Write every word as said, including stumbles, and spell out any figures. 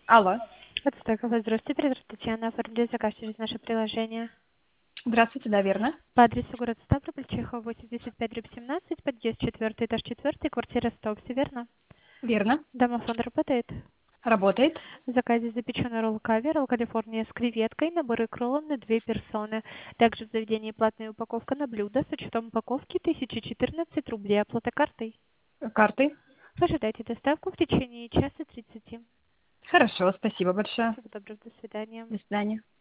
Алло. Отстойка, здравствуйте, Председатель Татьяна, оформляю заказ через наше приложение. Здравствуйте, да, верно? По адресу город Ставрополь, Чехова, восемьдесят пять, дробь семнадцать, подъезд четвертый, этаж четвертый, квартира сто, все верно? Верно. Домофон работает. Работает. В заказе запеченный ролл кавер, ролл Калифорния с креветкой, набор икролов на две персоны. Также в заведении платная упаковка на блюдо с учетом упаковки тысяча четырнадцать рублей, оплата картой. Карты. Ожидайте доставку в течение часа тридцати. Хорошо, спасибо большое. Всего доброго, до свидания. До свидания.